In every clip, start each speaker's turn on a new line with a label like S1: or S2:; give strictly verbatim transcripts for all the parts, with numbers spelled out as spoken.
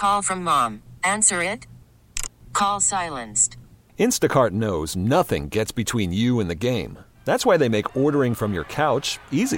S1: Call from mom. Answer it. Call silenced.
S2: Instacart knows nothing gets between you and the game. That's why they make ordering from your couch easy.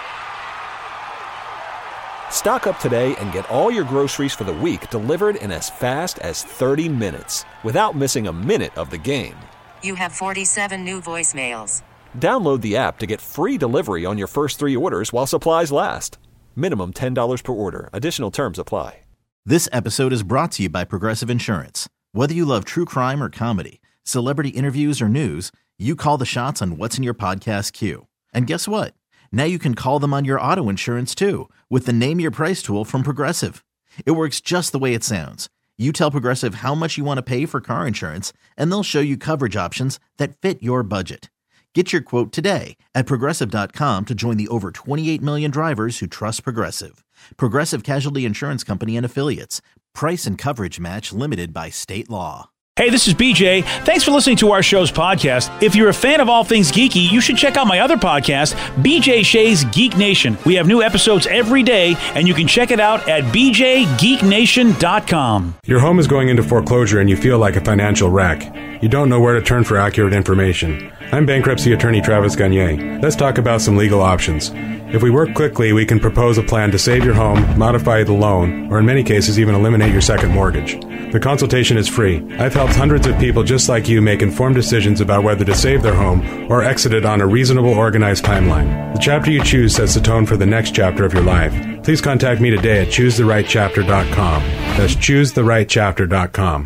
S2: Stock up today and get all your groceries for the week delivered in as fast as thirty minutes without missing a minute of the game.
S1: You have forty-seven new voicemails.
S2: Download the app to get free delivery on your first three orders while supplies last. Minimum ten dollars per order. Additional terms apply.
S3: This episode is brought to you by Progressive Insurance. Whether you love true crime or comedy, celebrity interviews or news, you call the shots on what's in your podcast queue. And guess what? Now you can call them on your auto insurance too with the Name Your Price tool from Progressive. It works just the way it sounds. You tell Progressive how much you want to pay for car insurance, and they'll show you coverage options that fit your budget. Get your quote today at Progressive dot com to join the over twenty-eight million drivers who trust Progressive. Progressive Casualty Insurance Company and Affiliates. Price and coverage match limited by state law.
S4: Hey, this is B J. Thanks for listening to our show's podcast. If you're a fan of all things geeky, you should check out my other podcast, B J Shea's Geek Nation. We have new episodes every day, and you can check it out at b j geek nation dot com.
S5: Your home is going into foreclosure and you feel like a financial wreck. You don't know where to turn for accurate information. I'm bankruptcy attorney Travis Gagne. Let's talk about some legal options. If we work quickly, we can propose a plan to save your home, modify the loan, or in many cases even eliminate your second mortgage. The consultation is free. I've helped hundreds of people just like you make informed decisions about whether to save their home or exit it on a reasonable, organized timeline. The chapter you choose sets the tone for the next chapter of your life. Please contact me today at choose the right chapter dot com. That's choose the right chapter dot com.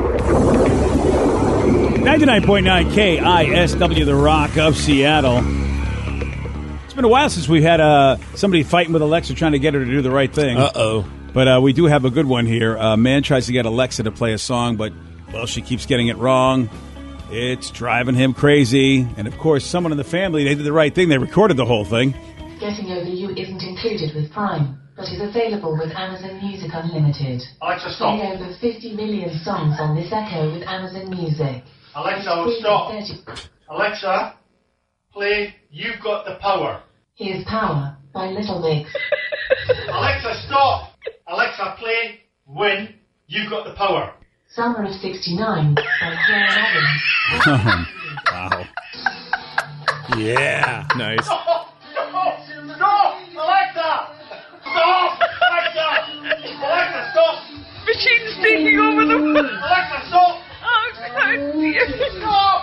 S4: ninety-nine point nine K I S W, The Rock of Seattle. It's been a while since we had uh, somebody fighting with Alexa trying to get her to do the right thing.
S6: Uh-oh.
S4: But uh, we do have a good one here. A man tries to get Alexa to play a song, but, well, she keeps getting it wrong. It's driving him crazy. And, of course, someone in the family, they did the right thing. They recorded the whole thing.
S7: Getting Over You isn't included with Prime, but is available with Amazon Music Unlimited.
S8: Alexa, stop.
S7: Play over fifty million songs on this Echo with Amazon Music.
S8: Alexa, stop. Alexa, play You've Got the Power.
S7: Here's Power by Little Mix.
S8: Alexa, stop. Alexa, play When You've Got the Power.
S7: Summer of sixty-nine by Claire Adams.
S4: Wow.
S6: Yeah. Nice.
S8: Stop! Stop! Stop! Alexa! Stop! Alexa! Alexa, stop!
S9: Machine's taking over the world.
S8: Alexa, stop!
S9: Oh,
S8: Stop!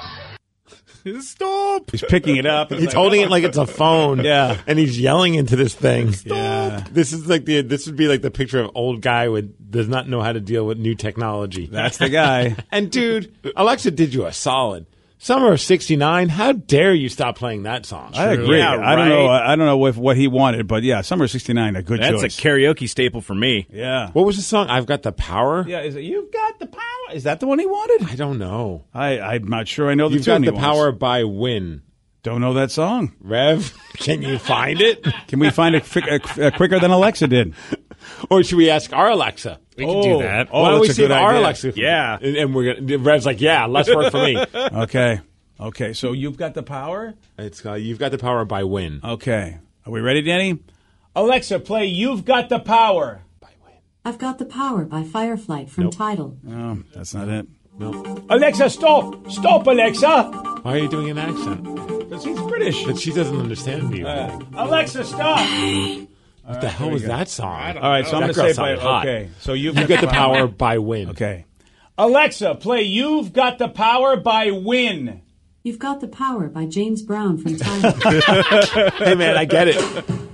S6: Stop.
S4: He's picking it up.
S6: He's like, holding it like it's a phone.
S4: Yeah.
S6: And he's yelling into this thing. Stop.
S4: Yeah.
S6: This is like the this would be like the picture of old guy with does not know how to deal with new technology.
S4: That's the guy.
S6: And dude, Alexa did you a solid. Summer of sixty-nine, how dare you stop playing that song?
S4: I agree.
S6: Yeah,
S4: I don't
S6: right?
S4: know. I don't know if what he wanted, but yeah, Summer of sixty-nine, a good
S10: That's
S4: choice.
S10: a karaoke staple for me.
S4: Yeah.
S6: What was the song? I've Got the Power?
S4: Yeah, is it You've Got the Power? Is that the one he wanted?
S6: I don't know.
S4: I, I'm not sure I know the
S6: You've
S4: tune
S6: Got the
S4: he
S6: Power
S4: wants.
S6: by Win.
S4: Don't know that song.
S6: Rev, can you find it?
S4: Can we find it quick, uh, quicker than Alexa did?
S6: Or should we ask our Alexa?
S10: We can do that.
S4: Oh,
S6: Why don't we
S4: that's a
S6: see if
S4: good
S6: our
S4: idea.
S6: Alexa?
S10: Yeah.
S6: And, and we're gonna, Rev's like, yeah, less work for me.
S4: Okay. Okay, so You've Got the Power?
S6: It's uh, You've Got the Power by Win.
S4: Okay. Are we ready, Danny? Alexa, play You've Got the Power.
S6: By Win.
S11: I've Got the Power by Fireflight from
S6: Nope.
S11: Tidal.
S4: Oh, that's not it.
S6: No.
S4: Alexa, stop! Stop, Alexa!
S6: Why are you doing an accent?
S4: Because he's British.
S6: But she doesn't understand you.
S4: Uh, Alexa, stop!
S6: What the hell was that song?
S4: All right, so I'm going
S6: That
S4: to
S6: girl
S4: say by,
S6: sounded hot.
S4: okay. So You've
S6: You Got the Power by Win.
S4: Okay. Alexa, play You've Got the Power by Win.
S11: You've Got the Power by James Brown from Tidal.
S6: Hey, man, I get it. All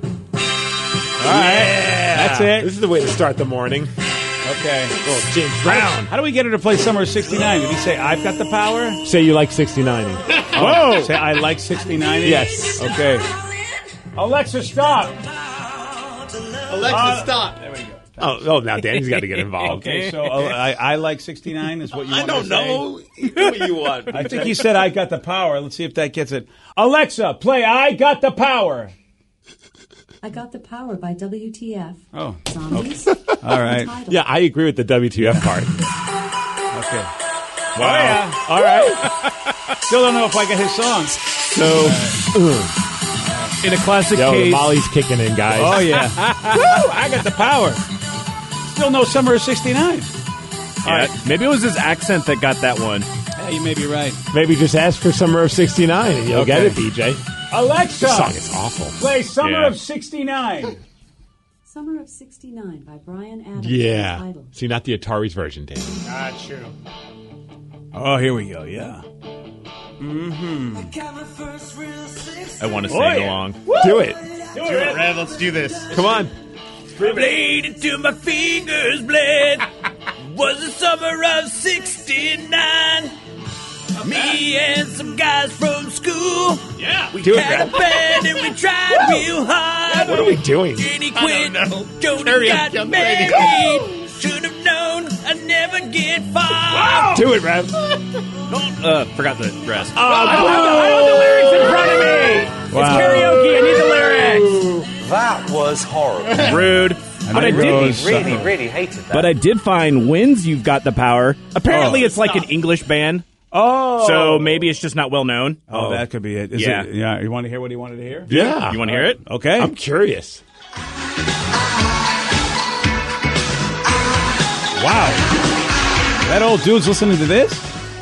S4: right. That's it.
S6: This is the way to start the morning.
S4: Okay.
S6: Oh, James Brown.
S4: How do we get her to play Summer of sixty-nine? Did he say, I've got the power?
S6: Say you like sixty-nining.
S4: Whoa! Say, I like sixty-nine?
S6: Yes.
S4: Okay. Alexa, stop.
S6: Alexa,
S4: Uh,
S6: stop.
S4: There we go.
S6: Oh, oh, now Danny's got to get involved.
S4: Okay, so uh, I, I like sixty-nine is what you
S6: I
S4: want
S6: don't
S4: to say?
S6: know. You do what you want.
S4: I think he said, I got the power. Let's see if that gets it. Alexa, play I Got the Power.
S11: I Got the Power by W T F.
S4: Oh.
S11: Zombies.
S4: Okay. All right.
S11: Tidal.
S6: Yeah, I agree with the W T F part.
S4: Okay.
S10: Wow.
S4: Oh, yeah. All right. Still don't know if I get his song.
S6: So,
S10: In a classic
S6: yo,
S10: case,
S6: Molly's kicking in, guys.
S4: Oh, yeah. Woo! I got the power. still know Summer of sixty-nine.
S10: Yeah, right. Maybe it was his accent that got that one.
S4: Yeah, you may be right.
S6: Maybe just ask for Summer of sixty-nine and you'll okay. get it, B J.
S4: Alexa!
S6: This song is awful.
S4: Play Summer
S10: yeah.
S4: of sixty-nine.
S11: Summer of sixty-nine by Brian Adams.
S6: Yeah.
S11: Idol.
S6: See, not the Atari's version, Dan.
S4: Ah, true. Oh, here we go, yeah.
S10: Mm-hmm. I want to sing
S4: oh, yeah.
S10: along.
S6: Woo! Do it.
S10: Do it, Rev. Let's do this.
S6: Come on.
S4: Blade into my fingers bled. Was the summer of sixty-nine. Me and some guys from school.
S10: Yeah.
S4: We
S6: do
S4: had
S6: it,
S4: a band and we tried real hard.
S6: What are we doing?
S4: Jenny quit. Jody got married. Should have known I'd never get far. Wow.
S6: Do it, Rev.
S10: Uh, forgot the rest.
S4: Oh, I, don't have the, I don't have the lyrics in front of me. Wow. It's karaoke. I need the lyrics.
S12: That was horrible.
S10: Rude. But I did
S12: really, really hated that.
S10: But I did find Wins You've Got the Power. Apparently,
S4: oh,
S10: it's like an English band.
S4: Oh.
S10: So maybe it's just not well known.
S4: Oh, oh. that could be it. Is
S10: yeah.
S4: It, yeah. You want to hear what he wanted to hear?
S6: Yeah.
S10: You want to hear it?
S4: Okay.
S6: I'm curious.
S4: Wow. That old dude's listening to this?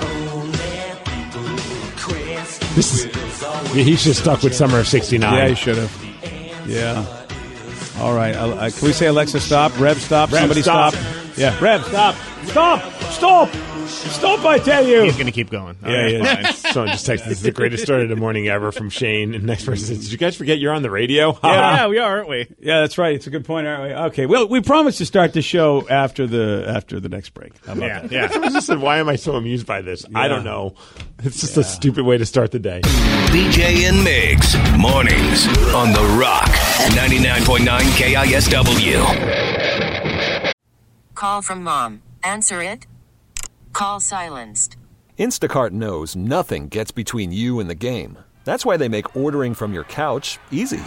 S6: This is. Yeah, he's just stuck with Summer of sixty-nine.
S4: Yeah, he should have. Yeah. All right. Uh, can we say Alexa stop? Rev stop?
S6: Rev,
S4: Somebody
S6: stop.
S4: stop. Yeah. Rev stop. Stop. Stop. Stop, I tell you.
S10: He's going to keep going.
S6: All yeah, right, yeah. Someone just texted, this is the greatest start of the morning ever from Shane. And next person says, did you guys forget you're on the radio?
S10: Yeah, yeah, we are, aren't we?
S4: Yeah, that's right. It's a good point, aren't we? Okay. Well, we promised to start the show after the after the next break. How about
S10: yeah,
S4: that?
S6: Yeah. Someone just said, why am I so amused by this? Yeah. I don't know. It's just yeah. a stupid way to start the day.
S13: B J and Migs, mornings on The Rock, ninety-nine point nine K I S W.
S1: Call from mom. Answer it. Call silenced.
S2: Instacart knows nothing gets between you and the game. That's why they make ordering from your couch easy.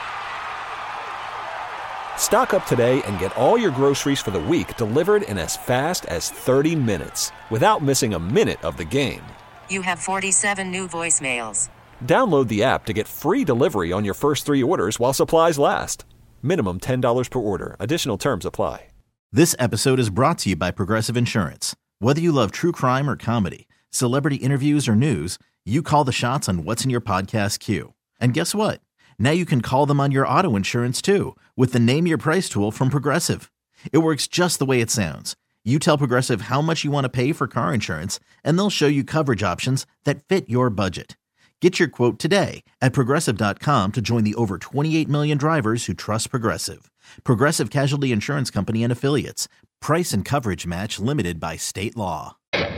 S2: Stock up today and get all your groceries for the week delivered in as fast as thirty minutes without missing a minute of the game.
S1: You have forty-seven new voicemails.
S2: Download the app to get free delivery on your first three orders while supplies last. Minimum ten dollars per order. Additional terms apply.
S3: This episode is brought to you by Progressive Insurance. Whether you love true crime or comedy, celebrity interviews or news, you call the shots on what's in your podcast queue. And guess what? Now you can call them on your auto insurance too with the Name Your Price tool from Progressive. It works just the way it sounds. You tell Progressive how much you want to pay for car insurance, and they'll show you coverage options that fit your budget. Get your quote today at Progressive dot com to join the over twenty-eight million drivers who trust Progressive. Progressive Casualty Insurance Company and Affiliates. Price and coverage match limited by state law.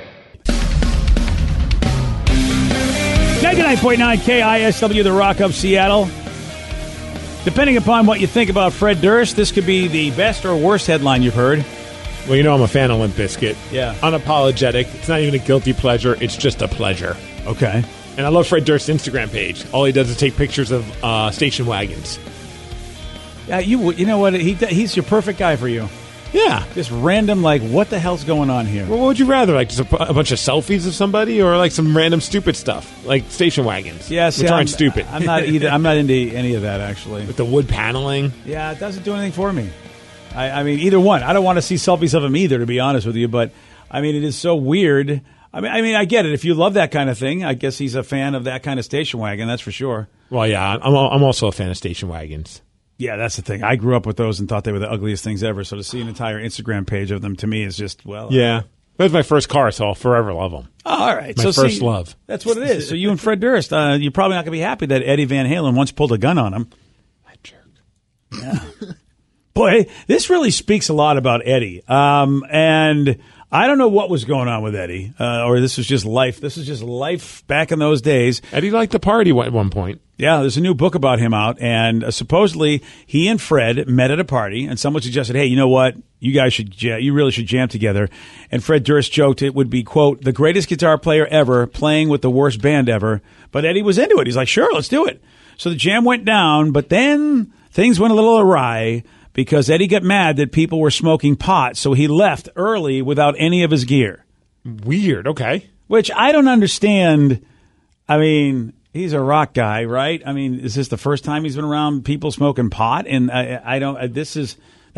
S4: ninety-nine point nine K I S W, The Rock of Seattle. Depending upon what you think about Fred Durst, this could be the best or worst headline you've heard.
S6: Well, you know I'm a fan of Limp Bizkit.
S4: Yeah.
S6: Unapologetic. It's not even a guilty pleasure. It's just a pleasure.
S4: Okay.
S6: And I love Fred Durst's Instagram page. All he does is take pictures of uh, station wagons.
S4: Yeah, you you know what? He He's your perfect guy for you.
S6: Yeah.
S4: Just random, like, what the hell's going on here?
S6: Well, what would you rather? Like, just a, a bunch of selfies of somebody or, like, some random stupid stuff? Like station wagons.
S4: Yeah, see,
S6: which aren't
S4: I'm,
S6: stupid.
S4: I'm not either. I'm not into any of that, actually.
S6: With the wood paneling?
S4: Yeah, it doesn't do anything for me. I, I mean, either one. I don't want to see selfies of him either, to be honest with you. But, I mean, it is so weird. I mean, I mean, I get it. If you love that kind of thing, I guess he's a fan of that kind of station wagon, that's for sure.
S6: Well, yeah, I'm, I'm also a fan of station wagons.
S4: Yeah, that's the thing. I grew up with those and thought they were the ugliest things ever. So to see an entire Instagram page of them, to me, is just, well.
S6: Yeah. That was my first car, so I'll forever love them.
S4: Oh, all right.
S6: My
S4: so
S6: first
S4: see,
S6: love.
S4: That's what it is. So you and Fred Durst, uh, you're probably not going to be happy that Eddie Van Halen once pulled a gun on him.
S6: That jerk.
S4: Yeah. Boy, this really speaks a lot about Eddie. Um, and I don't know what was going on with Eddie, uh, or this was just life. This is just life back in those days.
S6: Eddie liked to party at one point.
S4: Yeah, there's a new book about him out, and uh, supposedly he and Fred met at a party, and someone suggested, hey, you know what? You guys should, ja- you really should jam together. And Fred Durst joked it would be, quote, the greatest guitar player ever playing with the worst band ever. But Eddie was into it. He's like, sure, let's do it. So the jam went down, but then things went a little awry because Eddie got mad that people were smoking pot, so he left early without any of his gear.
S6: Weird, okay.
S4: Which I don't understand. I mean, he's a rock guy, right? I mean, is this the first time he's been around people smoking pot? And I, I don't. This is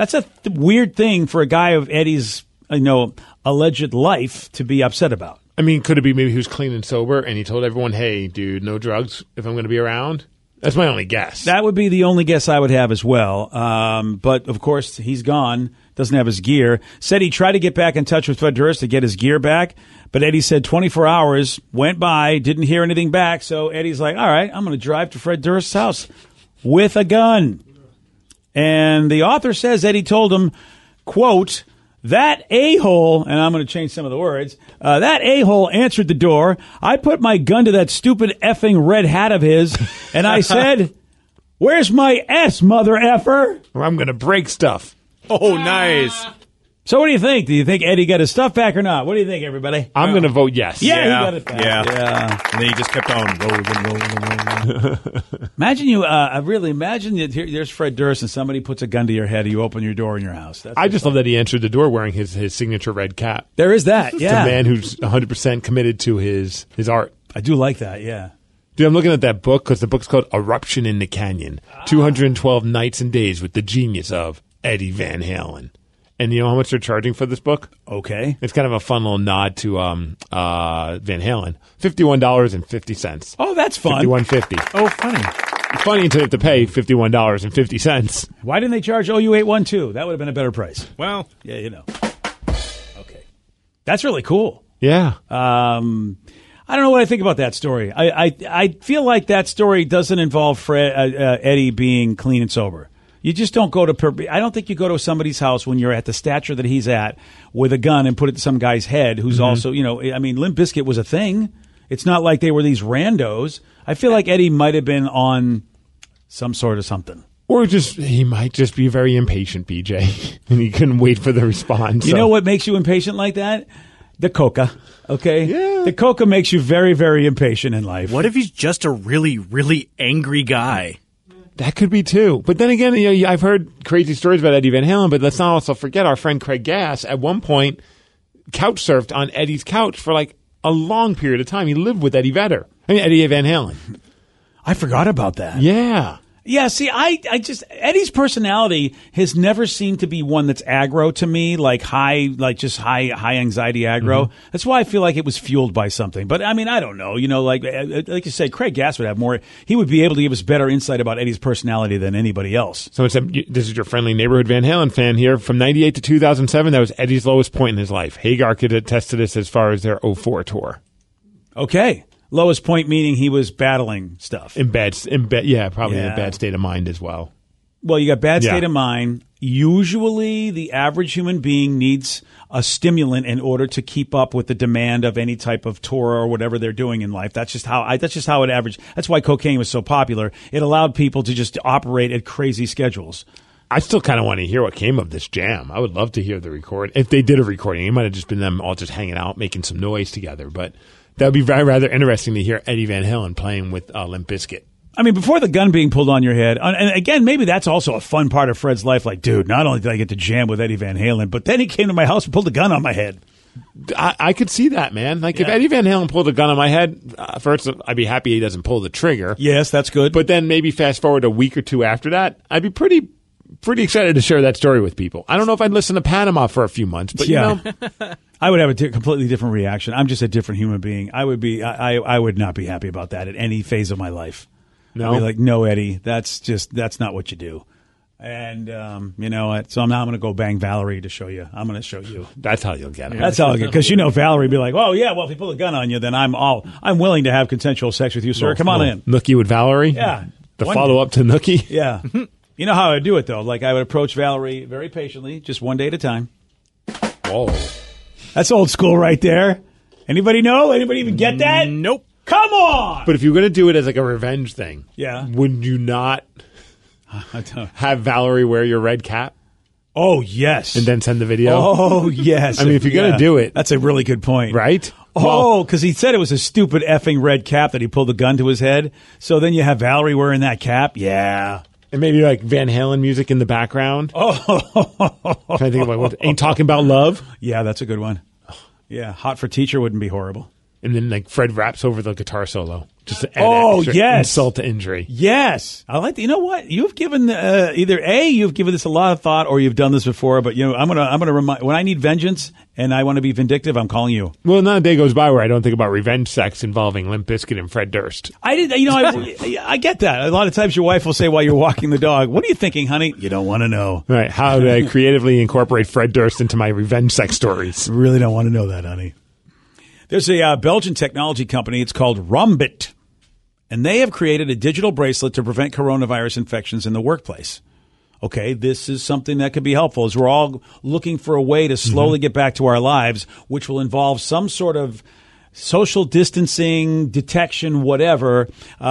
S4: That's a th- weird thing for a guy of Eddie's, you know, alleged life to be upset about.
S6: I mean, could it be maybe he was clean and sober and he told everyone, hey, dude, no drugs if I'm going to be around? That's my only guess.
S4: That would be the only guess I would have as well. Um, but, of course, he's gone, doesn't have his gear. Said he tried to get back in touch with Fred Durst to get his gear back, but Eddie said twenty-four hours went by, didn't hear anything back, so Eddie's like, all right, I'm going to drive to Fred Durst's house with a gun. And the author says Eddie told him, quote, that a-hole, and I'm going to change some of the words, uh, that a-hole answered the door. I put my gun to that stupid effing red hat of his, and I said, where's my S, mother effer?
S6: Or I'm going to break stuff.
S10: Oh, nice.
S4: So what do you think? Do you think Eddie got his stuff back or not? What do you think, everybody?
S6: I'm going to vote yes.
S4: Yeah,
S10: Yeah,
S4: he got it back.
S10: yeah.
S4: yeah.
S10: And then he just kept on rolling, rolling, rolling.
S4: Imagine you, uh, I really imagine that here, there's Fred Durst and somebody puts a gun to your head and you open your door in your house. That's
S6: I just love that he answered the door wearing his, his signature red cap.
S4: There is that,
S6: It's
S4: yeah.
S6: a man who's one hundred percent committed to his, his art.
S4: I do like that, yeah.
S6: Dude, I'm looking at that book because the book's called Eruption in the Canyon. two hundred twelve Nights and Days with the Genius of Eddie Van Halen. And you know how much they're charging for this book?
S4: Okay.
S6: It's kind of a fun little nod to um, uh, Van Halen. fifty-one dollars and fifty cents.
S4: Oh, that's fun.
S6: fifty-one fifty.
S10: Oh, funny.
S6: It's funny until you have to pay fifty-one dollars and fifty cents.
S4: Why didn't they charge O U eight one two? That would have been a better price.
S10: Well,
S4: Yeah, you know. Okay. That's really cool.
S6: Yeah.
S4: Um, I don't know what I think about that story. I, I, I feel like that story doesn't involve Fred, uh, uh, Eddie being clean and sober. You just don't go to, per- I don't think you go to somebody's house when you're at the stature that he's at with a gun and put it to some guy's head who's
S6: Mm-hmm.
S4: also, you know, I mean, Limp Bizkit was a thing. It's not like they were these randos. I feel like Eddie might have been on some sort of something.
S6: Or just, he might just be very impatient, B J, and he couldn't wait for the response.
S4: You
S6: so.
S4: know what makes you impatient like that? The coca, okay?
S6: Yeah.
S4: The coca makes you very, very impatient in life.
S10: what if he's just a really, really angry guy?
S6: That could be too. But then again, you know, I've heard crazy stories about Eddie Van Halen, but let's not also forget our friend Craig Gass at one point couch surfed on Eddie's couch for like a long period of time. He lived with Eddie Vedder. I mean, Eddie Van Halen.
S4: I forgot about that.
S6: Yeah.
S4: Yeah, see, I, I just, Eddie's personality has never seemed to be one that's aggro to me, like high, like just high, high anxiety aggro.
S6: Mm-hmm.
S4: That's why I feel like it was fueled by something. But I mean, I don't know, you know, like, like you said, Craig Gass would have more, he would be able to give us better insight about Eddie's personality than anybody else.
S6: So it's a, this is your friendly neighborhood Van Halen fan here. From ninety-eight to two thousand seven, that was Eddie's lowest point in his life. Hagar could attest to this as far as their oh four tour.
S4: Okay. Lowest point meaning he was battling stuff.
S6: In bad, in bad, yeah, probably in
S4: Yeah.
S6: a bad state of mind as well.
S4: Well, you got bad
S6: Yeah.
S4: state of mind. Usually the average human being needs a stimulant in order to keep up with the demand of any type of tour or whatever they're doing in life. That's just how I, that's just how it averaged. That's why cocaine was so popular. It allowed people to just operate at crazy schedules.
S6: I still kind of want to hear what came of this jam. I would love to hear the record. If they did a recording, it might have just been them all just hanging out, making some noise together. But that would be very rather interesting to hear Eddie Van Halen playing with uh, Limp Bizkit.
S4: I mean, before the gun being pulled on your head, and and again, maybe that's also a fun part of Fred's life. Like, dude, not only did I get to jam with Eddie Van Halen, but then he came to my house and pulled a gun on my head.
S6: I, I could see that, man. Like, if
S4: Yeah.
S6: Eddie Van Halen pulled a gun on my head, uh, first, I'd be happy he doesn't pull the trigger.
S4: Yes, that's good.
S6: But then maybe fast forward a week or two after that, I'd be pretty pretty excited to share that story with people. I don't know if I'd listen to Panama for a few months, but,
S4: Yeah.
S6: you know.
S4: I would have a di- completely different reaction. I'm just a different human being. I would be. I, I, I would not be happy about that at any phase of my life.
S6: No?
S4: I'd be like, no, Eddie, that's just that's not what you do. And um, you know what? So I'm now I'm going to go bang Valerie to show you. I'm going to show you.
S6: That's how you'll get it.
S4: That's how I get. Because you know Valerie be like, oh yeah, well if you pull a gun on you, then I'm all I'm willing to have consensual sex with you, sir. Come on in.
S6: Nookie with Valerie?
S4: Yeah.
S6: The
S4: One-
S6: follow up to Nookie?
S4: Yeah. You know how I would do it though? Like I would approach Valerie very patiently, just one day at a time.
S6: Whoa.
S4: That's old school right there. Anybody know? Anybody even get that?
S10: Nope.
S4: Come on.
S6: But if you're going to do it as like a revenge thing,
S4: Yeah.
S6: would you not
S4: I don't-
S6: have Valerie wear your red cap
S4: Oh yes.
S6: and then send the video?
S4: Oh yes.
S6: I mean, if you're gonna do it-
S4: that's a really good point,
S6: Right?
S4: Oh, because he said it was a stupid effing red cap that he pulled the gun to his head. So then you have Valerie wearing that cap. Yeah.
S6: And maybe like Van Halen music in the background.
S4: Oh.
S6: Trying to think of like what ain't talking about love.
S4: Yeah, that's a good one. Yeah, Hot for Teacher wouldn't be horrible.
S6: And then like Fred raps over the guitar solo. Just to add
S4: Oh,
S6: extra
S4: yes.
S6: insult to injury.
S4: Yes. I like the, you know what? You've given, uh, either A, you've given this a lot of thought or you've done this before, but you know, I'm going to, I'm going to remind, when I need vengeance and I want to be vindictive, I'm calling you.
S6: Well, not a day goes by where I don't think about revenge sex involving Limp Bizkit and Fred Durst.
S4: I did, you know, I, I get that. A lot of times your wife will say while you're walking the dog, what are you thinking, honey? You don't want to know.
S6: Right. How do I creatively incorporate Fred Durst into my revenge sex stories?
S4: Really don't want to know that, honey. There's a uh, Belgian technology company. It's called Rombit. And they have created a digital bracelet to prevent coronavirus infections in the workplace. Okay, this is something that could be helpful as we're all looking for a way to slowly mm-hmm. get back to our lives, which will involve some sort of social distancing, detection, whatever.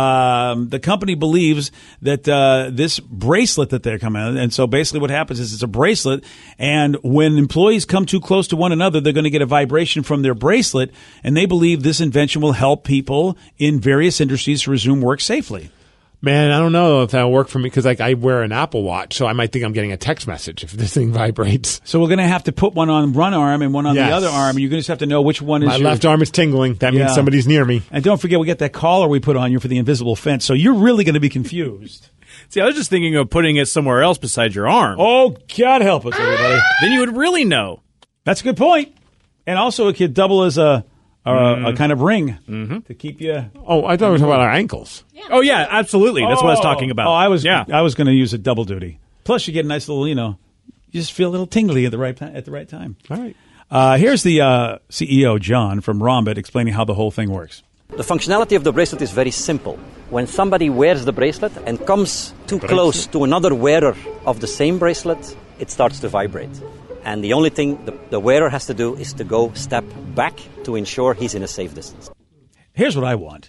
S4: Um, the company believes that uh, this bracelet that they're coming out, and so basically what happens is it's a bracelet, and when employees come too close to one another, they're going to get a vibration from their bracelet, and they believe this invention will help people in various industries to resume work safely.
S6: Man, I don't know if that'll work for me because like I wear an Apple Watch, so I might think I'm getting a text message if this thing vibrates.
S4: So we're going to have to put one on one arm and one on
S6: yes.
S4: the other arm, and you're going to just have to know which one is
S6: My
S4: your...
S6: left arm is tingling. That
S4: Yeah.
S6: means somebody's near me.
S4: And don't forget, we got that collar we put on you for the invisible fence, so you're really going to be confused.
S10: See, I was just thinking of putting it somewhere else besides your arm.
S4: Oh, God help us, everybody.
S10: Then you would really know.
S4: That's a good point. And also it could double as a... Or a, a kind of ring
S10: mm-hmm.
S4: to keep you.
S6: Oh, I thought we were talking about our ankles.
S10: Yeah. Oh yeah, absolutely. That's
S4: oh,
S10: what I was talking about.
S4: Oh, I was.
S10: Yeah.
S4: I was going to use a double duty. Plus, you get a nice little. You know, you just feel a little tingly at the right at the right time.
S6: All right.
S4: Uh, here's the uh, C E O John from Rombit explaining how the whole thing works.
S14: The functionality of the bracelet is very simple. When somebody wears the bracelet and comes too bracelet. close to another wearer of the same bracelet, it starts to vibrate. And the only thing the, the wearer has to do is to go step back to ensure he's in a safe distance.
S4: Here's what I want.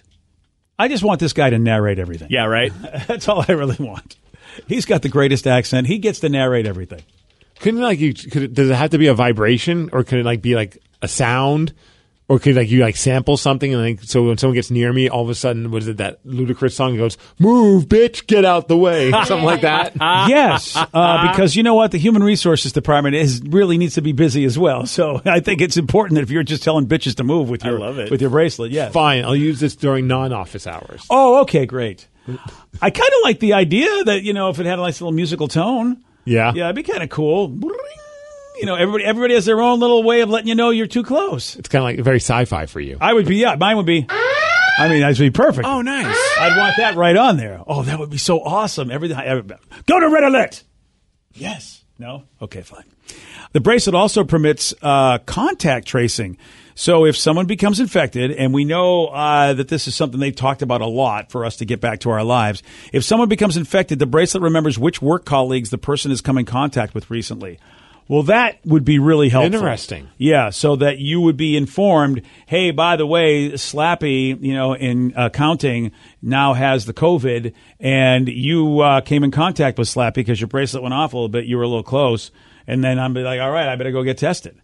S4: I just want this guy to narrate everything.
S10: Yeah, right?
S4: That's all I really want. He's got the greatest accent. He gets to narrate everything.
S6: Couldn't like you? Could it, does it have to be a vibration, or could it like be like a sound, or could like you like sample something and like so when someone gets near me, all of a sudden, what is it that ludicrous song goes, "Move, bitch, get out the way," something like that?
S4: Yes, uh, because you know what, the human resources department is really needs to be busy as well. So I think it's important that if you're just telling bitches to move with your
S10: I love it.
S4: with your bracelet, yeah,
S6: fine, I'll use this during non-office hours.
S4: Oh, okay, great. I kind of like the idea that you know if it had a nice little musical tone.
S6: Yeah,
S4: yeah, it'd be kind of cool. You know, everybody everybody has their own little way of letting you know you're too close.
S6: It's kind of like very sci-fi for you.
S4: I would be, yeah, mine would be, I mean, that'd be perfect.
S10: Oh, nice.
S4: I'd want that right on there. Oh, that would be so awesome. Everything. Everybody. Go to Red Alert. Yes. No? Okay, fine. The bracelet also permits uh, contact tracing. So if someone becomes infected, and we know uh, that this is something they've talked about a lot for us to get back to our lives, if someone becomes infected, the bracelet remembers which work colleagues the person has come in contact with recently. Well, that would be really helpful.
S6: Interesting.
S4: Yeah, so that you would be informed, hey, by the way, Slappy, you know, in accounting now has the COVID, and you uh, came in contact with Slappy because your bracelet went off a little bit, you were a little close, and then I'm like, all right, I better go get tested.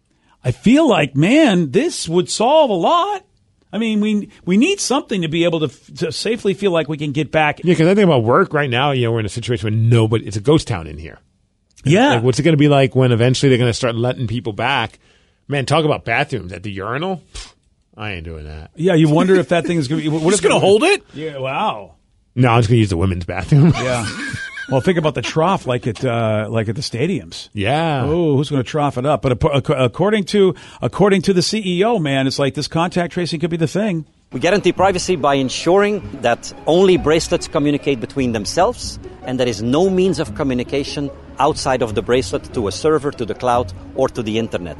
S4: I feel like, man, this would solve a lot. I mean, we we need something to be able to, f- to safely feel like we can get back.
S6: Yeah, because I think about work right now, you know, we're in a situation where nobody, it's a ghost town in here.
S4: Yeah.
S6: Like, what's it going to be like when eventually they're going to start letting people back? Man, talk about bathrooms at the urinal. Pfft, I ain't doing that.
S4: Yeah, you wonder if that thing's going to be. What
S10: It's going to hold it?
S4: Yeah, wow.
S6: No, I'm just going to use the women's bathroom.
S4: Yeah. Well, think about the trough like at uh, like at the stadiums.
S6: Yeah.
S4: Oh, who's going to trough it up? But according to according to the C E O, man, it's like this contact tracing could be the thing.
S14: We guarantee privacy by ensuring that only bracelets communicate between themselves, and there is no means of communication outside of the bracelet to a server, to the cloud, or to the internet.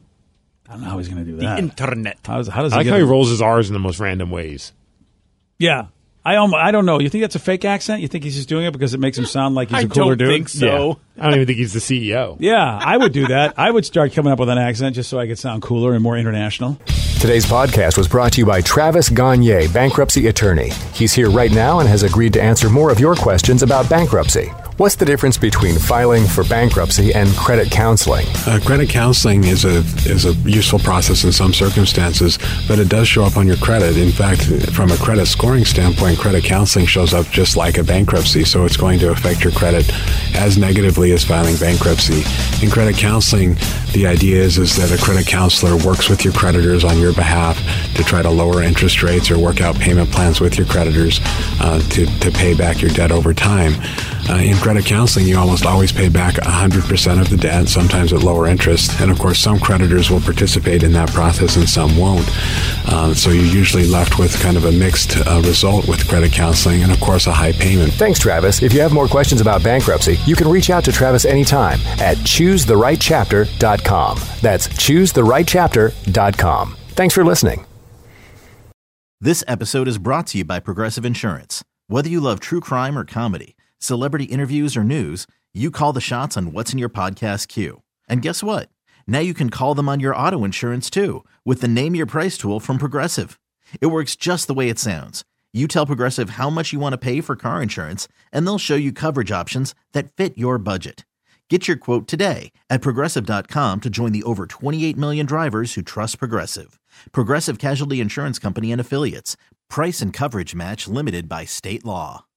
S4: I don't know how he's going to do
S10: The
S4: that.
S10: internet.
S4: How does, how does
S6: I
S4: he
S6: like
S4: get
S6: how he
S4: it?
S6: rolls his R's in the most random ways.
S4: Yeah. I almost, I don't know. You think that's a fake accent? You think he's just doing it because it makes him sound like he's
S10: I
S4: a cooler
S10: don't
S4: dude?
S10: think so.
S6: Yeah. I don't even think he's the C E O.
S4: Yeah, I would do that. I would start coming up with an accent just so I could sound cooler and more international.
S15: Today's podcast was brought to you by Travis Gagne, bankruptcy attorney. He's here right now and has agreed to answer more of your questions about bankruptcy. What's the difference between filing for bankruptcy and credit counseling?
S5: Uh, credit counseling is a is a useful process in some circumstances, but it does show up on your credit. In fact, from a credit scoring standpoint, credit counseling shows up just like a bankruptcy, so it's going to affect your credit as negatively as filing bankruptcy. In credit counseling, the idea is, is that a credit counselor works with your creditors on your behalf to try to lower interest rates or work out payment plans with your creditors uh, to, to pay back your debt over time. Uh, in credit counseling, you almost always pay back one hundred percent of the debt, sometimes at lower interest. And of course, some creditors will participate in that process and some won't. Uh, so you're usually left with kind of a mixed uh, result with credit counseling and, of course, a high payment.
S15: Thanks, Travis. If you have more questions about bankruptcy, you can reach out to Travis anytime at choose the right chapter dot com. That's choose the right chapter dot com. Thanks for listening.
S3: This episode is brought to you by Progressive Insurance. Whether you love true crime or comedy, celebrity interviews or news, you call the shots on what's in your podcast queue. And guess what? Now you can call them on your auto insurance too with the Name Your Price tool from Progressive. It works just the way it sounds. You tell Progressive how much you want to pay for car insurance, and they'll show you coverage options that fit your budget. Get your quote today at Progressive dot com to join the over twenty-eight million drivers who trust Progressive. Progressive Casualty Insurance Company and Affiliates. Price and coverage match limited by state law.